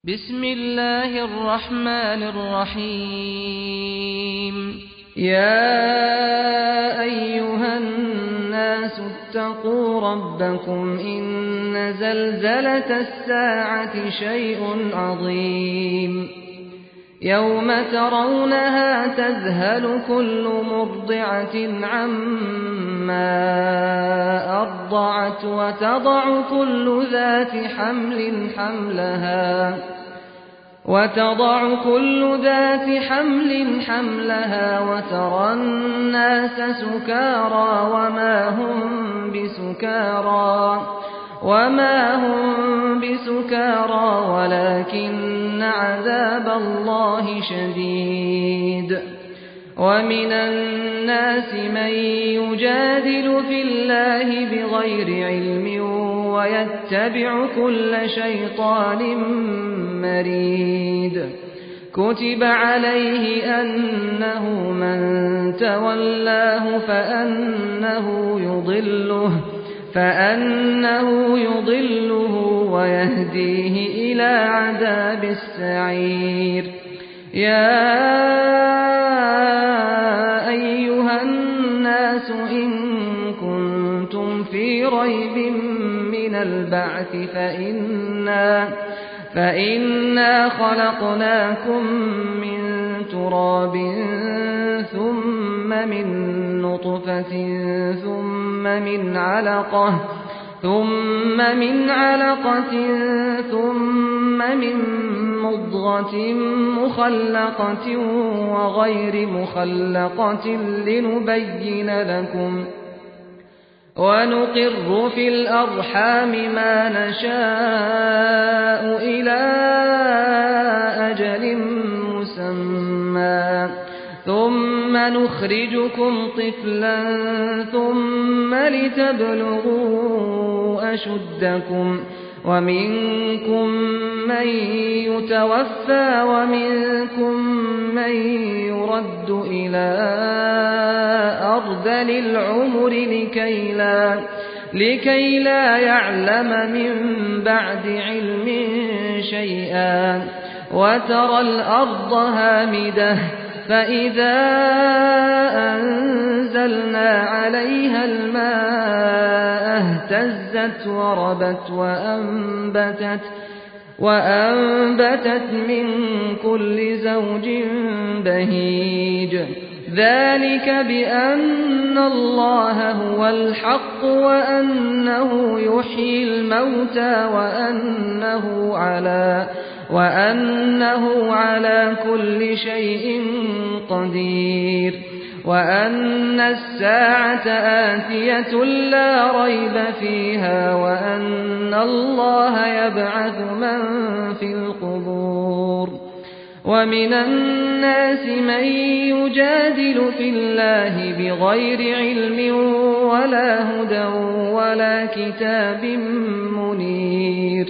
بسم الله الرحمن الرحيم. يا أيها الناس اتقوا ربكم إن زلزلة الساعة شيء عظيم يوم ترونها تذهل كل مرضعة عما أرضعت وتضع كل ذات حمل حملها وترى الناس سكارى وما هم بسكارى ولكن عذاب الله شديد. ومن الناس من يجادل في الله بغير علم ويتبع كل شيطان مريد. كتب عليه أنه من تولاه فأنه يضله ويهديه إلى عذاب السعير. يا أيها الناس إن كنتم في ريب من البعث فإنا خلقناكم من تراب ثم من نطفة ثم من علقة ثم من مضغة مخلقة وغير مخلقة لنبين لكم ونقر في الأرحام ما نشاء إلى أجل مسمى ثم نخرجكم طفلا ثم لتبلغوا أشدكم ومنكم من يتوفى ومنكم من يرد إلى أرذل العمر لكي لا يعلم من بعد علم شيئا. وترى الأرض هامدة فإذا أنزلنا عليها الماء اهتزت وربت وأنبتت من كل زوج بهيج. ذلك بأن الله هو الحق وأنه يحيي الموتى وأنه على كل شيء قدير وأن الساعة آتية لا ريب فيها وأن الله يبعث من في القبور. ومن الناس من يجادل في الله بغير علم ولا هدى ولا كتاب منير.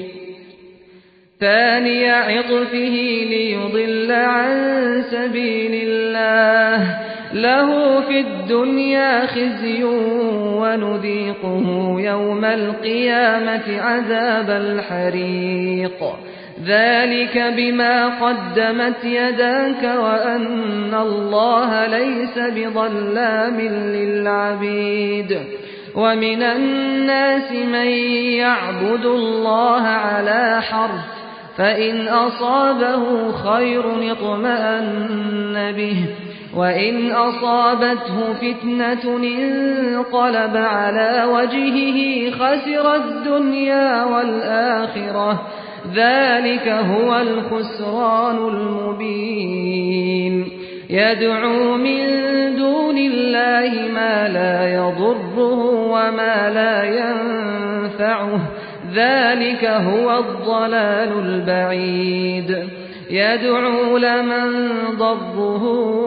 ثاني عطفه ليضل عن سبيل الله له في الدنيا خزي ونذيقه يوم القيامة عذاب الحريق. ذلك بما قدمت يداك وأن الله ليس بظلام للعبيد. ومن الناس من يعبد الله على حرف فإن أصابه خير اطمأن به وإن أصابته فتنة انقلب على وجهه خسر الدنيا والآخرة. ذلك هو الخسران المبين. يدعو من دون الله ما لا يضره وما لا ينفعه. ذلك هو الضلال البعيد. يدعو لمن ضره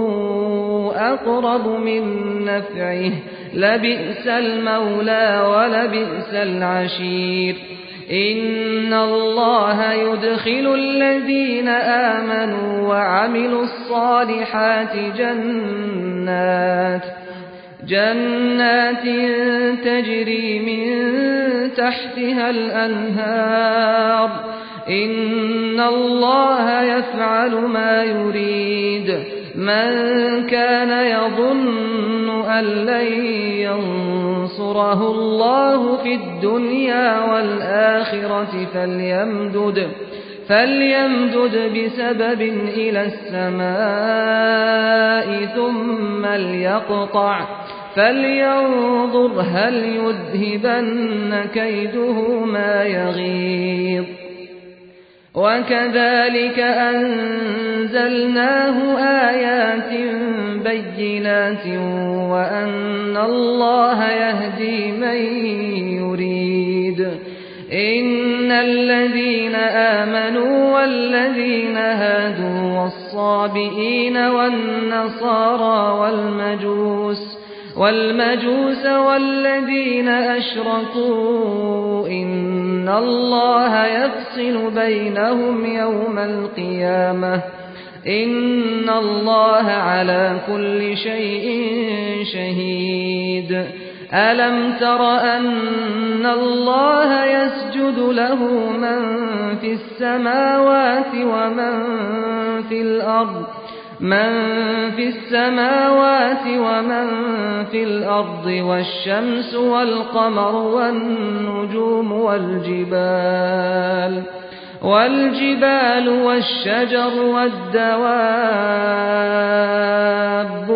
أقرب من نفعه لبئس المولى ولبئس العشير. إن الله يدخل الذين آمنوا وعملوا الصالحات جنات تجري من تحتها الأنهار إن الله يفعل ما يريد من كان يظن أن لن ينصره الله في الدنيا والآخرة فليمدد بسبب إلى السماء ثم ليقطع فلينظر هل يذهبن كيده ما يغيظ وكذلك أنزلناه آيات بينات وأن الله يهدي من يريد إن الذين آمنوا والذين هادوا والصابئين والنصارى والمجوس والذين أشركوا إن الله يفصل بينهم يوم القيامة إن الله على كل شيء شهيد ألم تر أن الله يسجد له من في السماوات ومن في الأرض والشمس والقمر والنجوم والجبال والشجر والدواب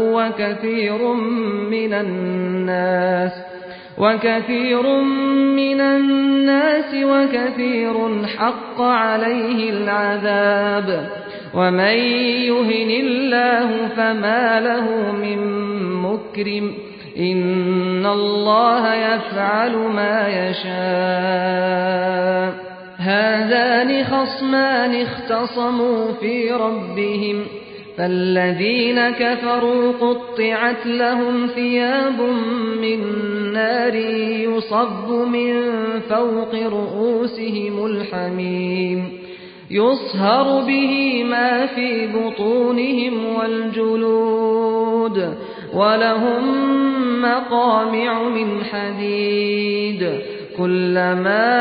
وكثير من الناس وكثير حق عليه العذاب ومن يهن الله فما له من مكرم إن الله يفعل ما يشاء هذان خصمان اختصموا في ربهم فالذين كفروا قطعت لهم ثياب من نار يصب من فوق رؤوسهم الحميم يصهر به ما في بطونهم والجلود ولهم مقامع من حديد كلما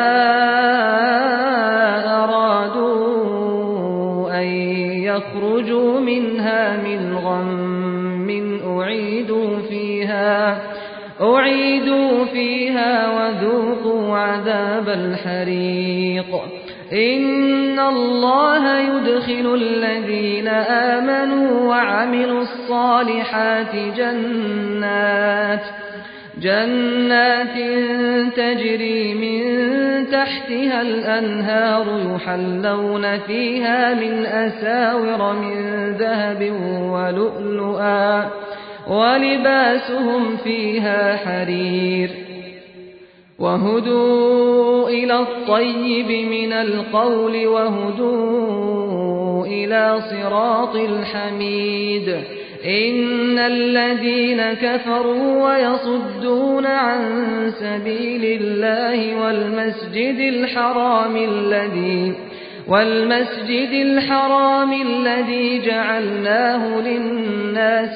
أرادوا أن يخرجوا منها من غم أعيدوا فيها وذوقوا عذاب الحريق إن الله يدخل الذين آمنوا وعملوا الصالحات جنات تجري من تحتها الأنهار يحلون فيها من أساور من ذهب ولؤلؤا ولباسهم فيها حرير وهدوا إلى الطيب من القول وهدوا إلى صراط الحميد إن الذين كفروا ويصدون عن سبيل الله والمسجد الحرام الذي جعلناه للناس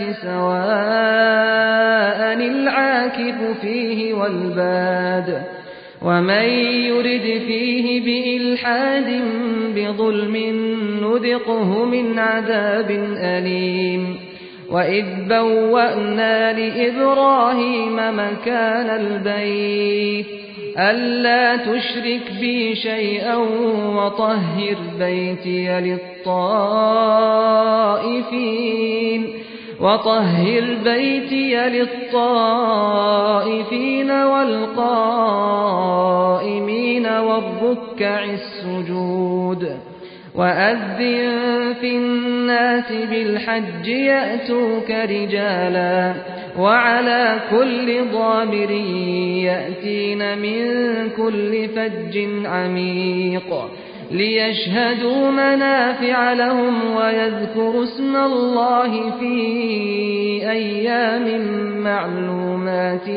سواء العاكف فيه والباد ومن يرد فيه بإلحاد بظلم نذقه من عذاب أليم وإذ بوأنا لإبراهيم مكان البيت ألا تشرك بي شيئا وطهر بيتي للطائفين والقائمين والركع السجود وأذن في الناس بالحج يأتوك رجالا وعلى كل ضامر يأتين من كل فج عميق ليشهدوا منافع لهم ويذكروا اسم الله في أيام معلومات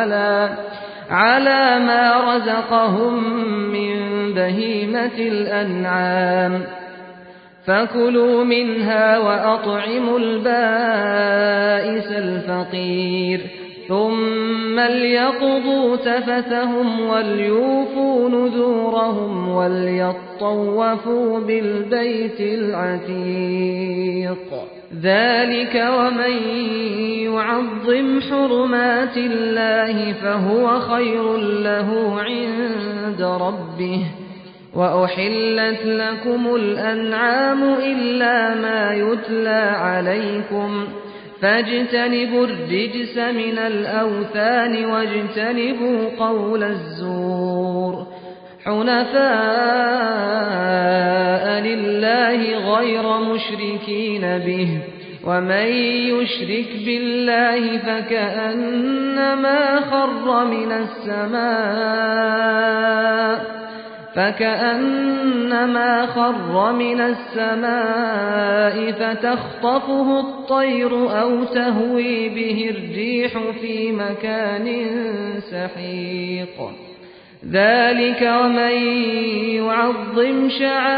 على ما رزقهم من بهيمة الأنعام فكلوا منها وأطعموا البائس الفقير ثم ليقضوا تفثهم وليوفوا نذورهم وليطوفوا بالبيت العتيق ذلك ومن يعظم حرمات الله فهو خير له عند ربه وأحلت لكم الأنعام إلا ما يتلى عليكم فاجتنبوا الرجس من الأوثان واجتنبوا قول الزور حنفاء لله غير مشركين به ومن يشرك بالله فكأنما خر من السماء فتخطفه الطير أو تهوي به الريح في مكان سحيق ذلك ومن يعظم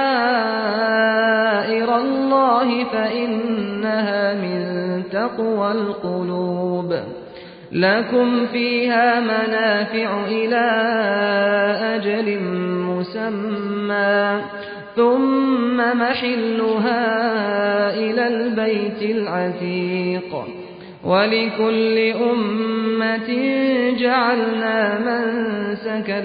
شعائر الله فإنها من تقوى القلوب لكم فيها منافع إلى أجل مسمى ثم محلها إلى البيت العتيق ولكل أمة جعلنا منسكا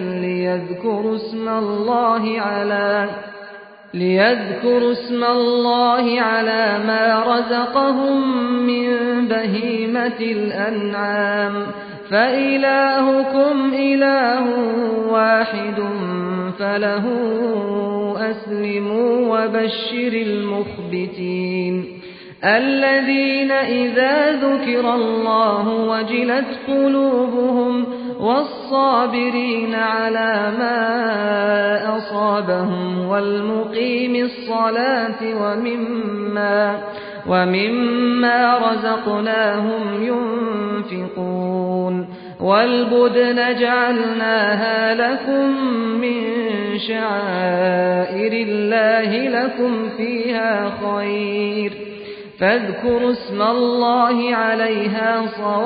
ليذكروا اسم الله على ما رزقهم من بهيمة الأنعام فإلهكم إله واحد فله أسلموا وبشر المخبتين الذين إذا ذكر الله وجلت قلوبهم والصابرين على ما أصابهم والمقيم الصلاة ومما رزقناهم ينفقون والبدن جعلناها لكم من شعائر الله لكم فيها خير فاذكروا اسم الله عليها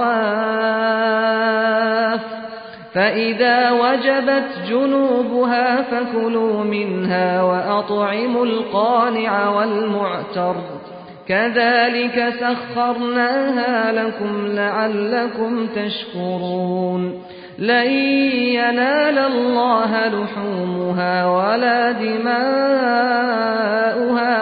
صواف فإذا وجبت جنوبها فكلوا منها وأطعموا القانع والمعتر كذلك سخرناها لكم لعلكم تشكرون لن ينال الله لحومها ولا دماؤها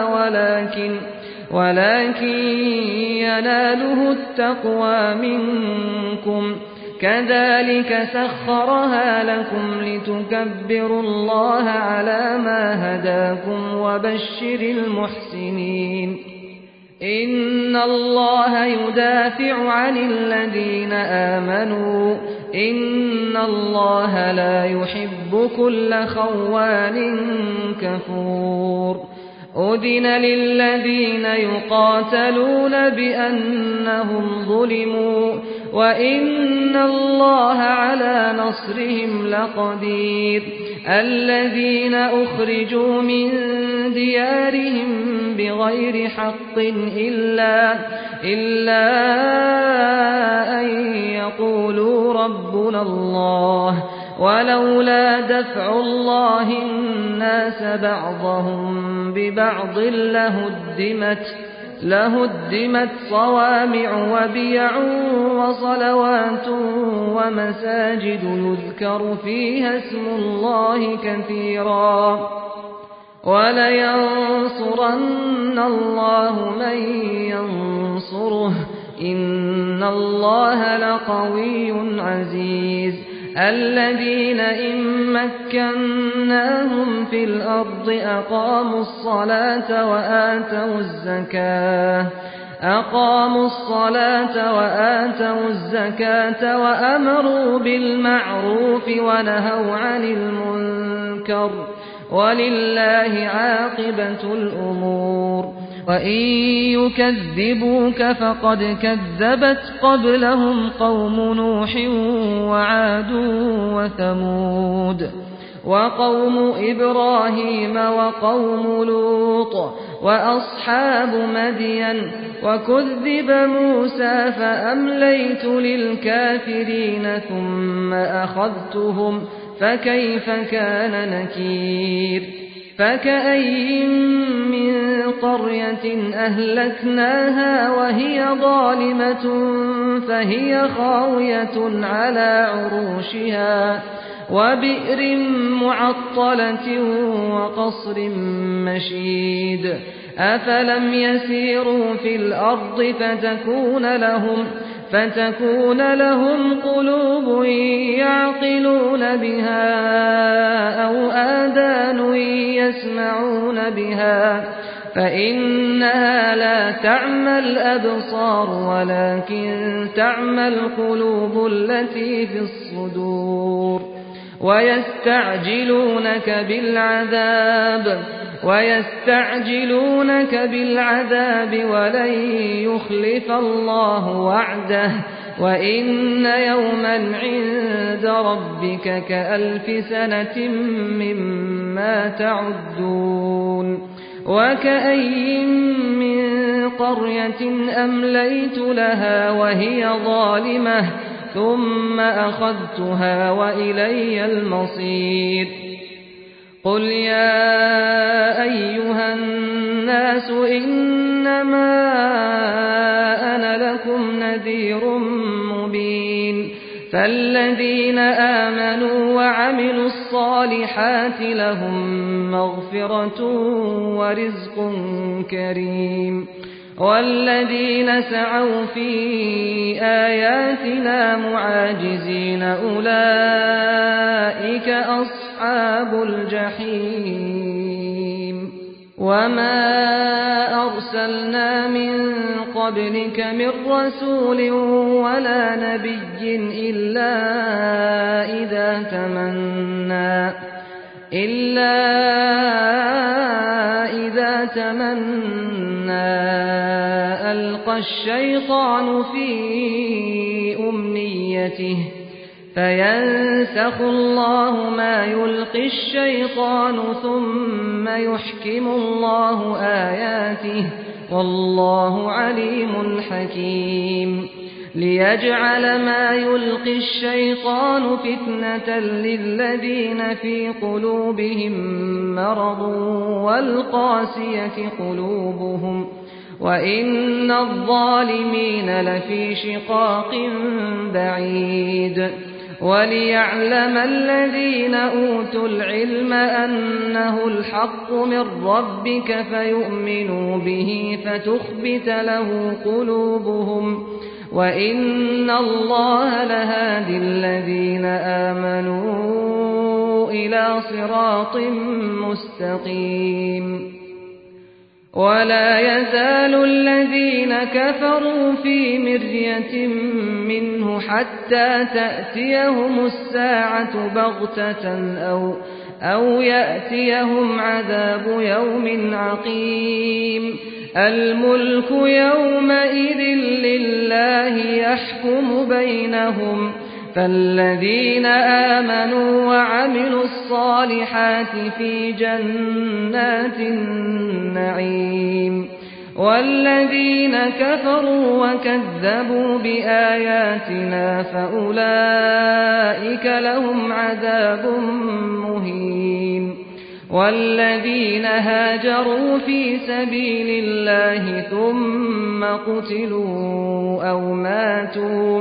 ولكن يناله التقوى منكم كذلك سخرها لكم لتكبروا الله على ما هداكم وبشر المحسنين إن الله يدافع عن الذين آمنوا إن الله لا يحب كل خوان كفور أذن للذين يقاتلون بأنهم ظلموا وإن الله على نصرهم لقدير الذين أخرجوا من ديارهم بغير حق إلا أن يقولوا ربنا الله ولولا دفع الله الناس بعضهم ببعض لهدمت صوامع وبيع وصلوات ومساجد يذكر فيها اسم الله كثيرا ولينصرن الله من ينصره إن الله لقوي عزيز الذين إن مكناهم في الأرض أقاموا الصلاة وآتوا الزكاة وأمروا بالمعروف ونهوا عن المنكر ولله عاقبة الأمور وإن يكذبوك فقد كذبت قبلهم قوم نوح وعاد وثمود وقوم إبراهيم وقوم لوط وأصحاب مدين وكذب موسى فأمليت للكافرين ثم أخذتهم فكيف كان نكير فكأين من قرية أهلكناها وهي ظالمة فهي خاوية على عروشها وبئر معطلة وقصر مشيد أفلم يسيروا في الأرض فتكون لهم قلوب يعقلون بها أو آذان يسمعون بها فإنها لا تعمى الأبصار ولكن تعمى القلوب التي في الصدور ويستعجلونك بالعذاب ولن يخلف الله وعده وإن يوما عند ربك كألف سنة مما تعدون وكأين من قرية أمليت لها وهي ظالمة ثم أخذتها وإلي المصير قل يا أيها الناس إنما أنا لكم نذير مبين فالذين آمنوا وعملوا الصالحات لهم مغفرة ورزق كريم والذين سعوا في آياتنا معاجزين أولئك أصحاب الجحيم وما أرسلنا من قبلك من رسول ولا نبي إلا إذا تمنى ألقى الشيطان في أمنيته فينسخ الله ما يلقي الشيطان ثم يحكم الله آياته والله عليم حكيم ليجعل ما يلقي الشيطان فتنة للذين في قلوبهم مرض والقاسية قلوبهم وإن الظالمين لفي شقاق بعيد وليعلم الذين أوتوا العلم أنه الحق من ربك فيؤمنوا به فتخبت له قلوبهم وإن الله لهادي الذين آمنوا إلى صراط مستقيم ولا يزال الذين كفروا في مرية منه حتى تأتيهم الساعة بغتة أو يأتيهم عذاب يوم عقيم الملك يومئذ لله يحكم بينهم فالذين آمنوا وعملوا الصالحات في جنات النعيم والذين كفروا وكذبوا بآياتنا فأولئك لهم عذاب مهين والذين هاجروا في سبيل الله ثم قتلوا أو ماتوا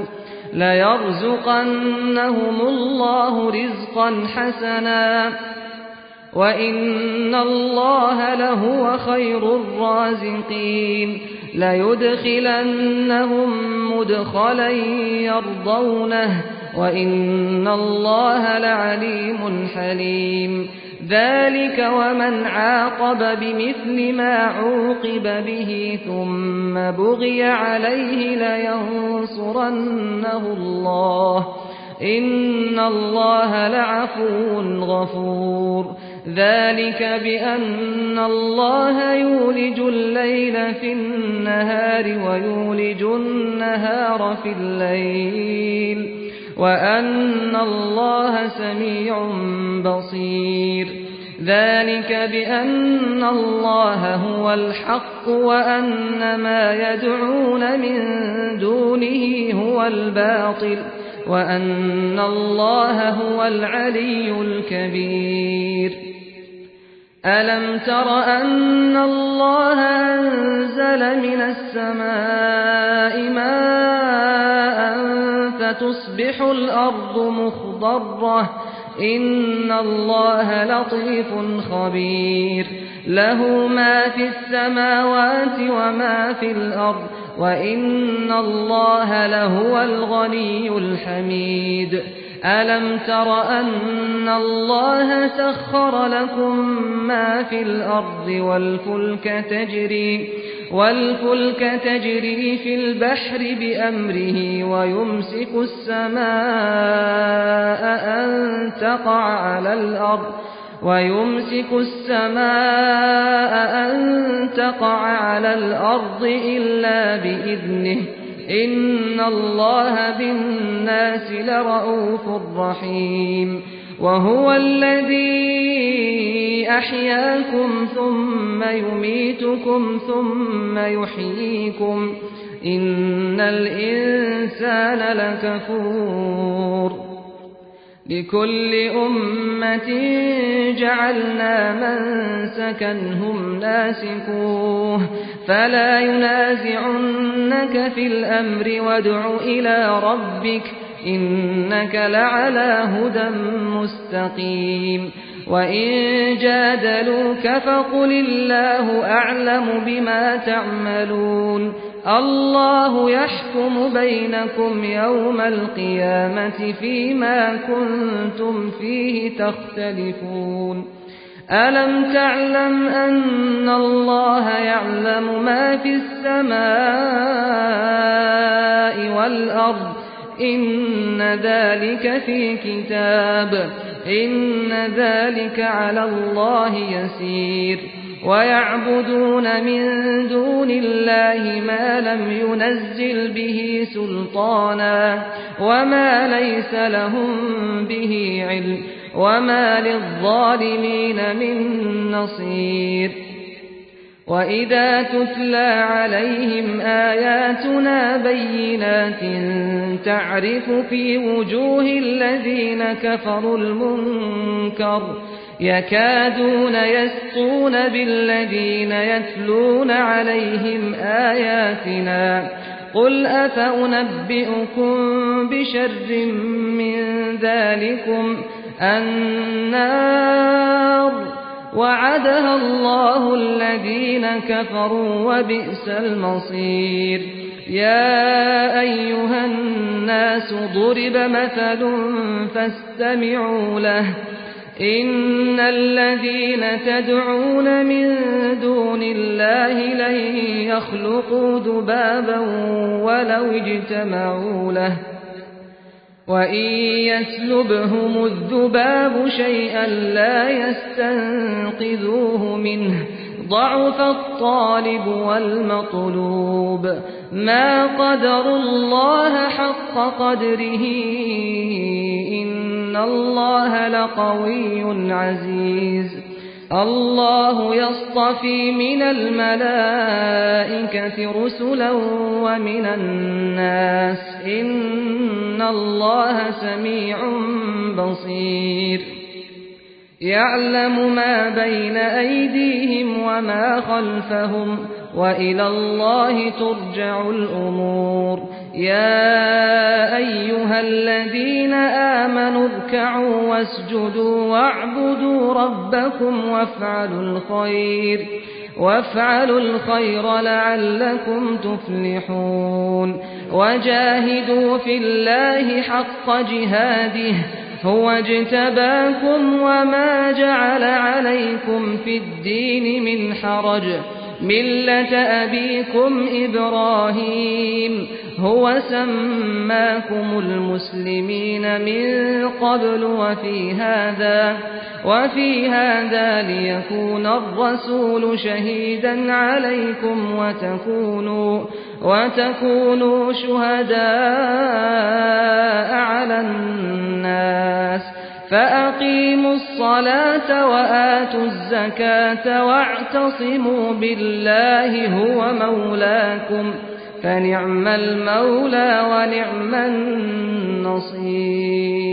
ليرزقنهم الله رزقا حسنا وإن الله لهو خير الرازقين ليدخلنهم مدخلا يرضونه وإن الله لعليم حليم ذلك ومن عاقب بمثل ما عوقب به ثم بغي عليه لينصرنه الله إن الله لعفو غفور ذلك بأن الله يولج الليل في النهار ويولج النهار في الليل وأن الله سميع بصير ذلك بأن الله هو الحق وأن ما يدعون من دونه هو الباطل وأن الله هو العلي الكبير ألم تر أن الله أنزل من السماء ماء فتصبح الأرض مخضرة إن الله لطيف خبير له ما في السماوات وما في الأرض وإن الله لهو الغني الحميد ألم تر أن الله سخر لكم ما في الأرض والفلك تجري في البحر بأمره ويمسك السماء أن تقع على الأرض إلا بإذنه إن الله بالناس لرءوف رحيم وهو الذي أحياكم ثم يميتكم ثم يحييكم إن الإنسان لكفور لكل أمة جعلنا منسكا هم ناسكوه فلا ينازعنك في الأمر وادع إلى ربك إنك لعلى هدى مستقيم وإن جادلوك فقل الله أعلم بما تعملون الله يحكم بينكم يوم القيامة فيما كنتم فيه تختلفون ألم تعلم أن الله يعلم ما في السماء والأرض إن ذلك في كتاب إن ذلك على الله يسير ويعبدون من دون الله ما لم ينزل به سلطانا وما ليس لهم به علم وما للظالمين من نصير وإذا تتلى عليهم آياتنا بينات تعرف في وجوه الذين كفروا المنكر يكادون يسطون بالذين يتلون عليهم آياتنا قل أفأنبئكم بشر من ذلكم النار وعدها الله الذين كفروا وبئس المصير يا أيها الناس ضرب مثل فاستمعوا له إن الذين تدعون من دون الله لن يخلقوا ذبابا ولو اجتمعوا له وإن يسلبهم الذباب شيئا لا يستنقذوه منه ضعف الطالب والمطلوب ما قدروا الله حق قدره إن الله لقوي عزيز الله يصطفي من الملائكة رسلا ومن الناس إن الله سميع بصير يعلم ما بين أيديهم وما خلفهم وإلى الله ترجع الأمور يا أيها الذين آمنوا اركعوا واسجدوا واعبدوا ربكم وافعلوا الخير لعلكم تفلحون وجاهدوا في الله حق جهاده هو اجتباكم وما جعل عليكم في الدين من حرج ملة أبيكم إبراهيم هو سماكم المسلمين من قبل وفي هذا ليكون الرسول شهيدا عليكم وتكونوا شهداء على الناس فأقيموا الصلاة وآتوا الزكاة واعتصموا بالله هو مولاكم فنعم المولى ونعم النصير.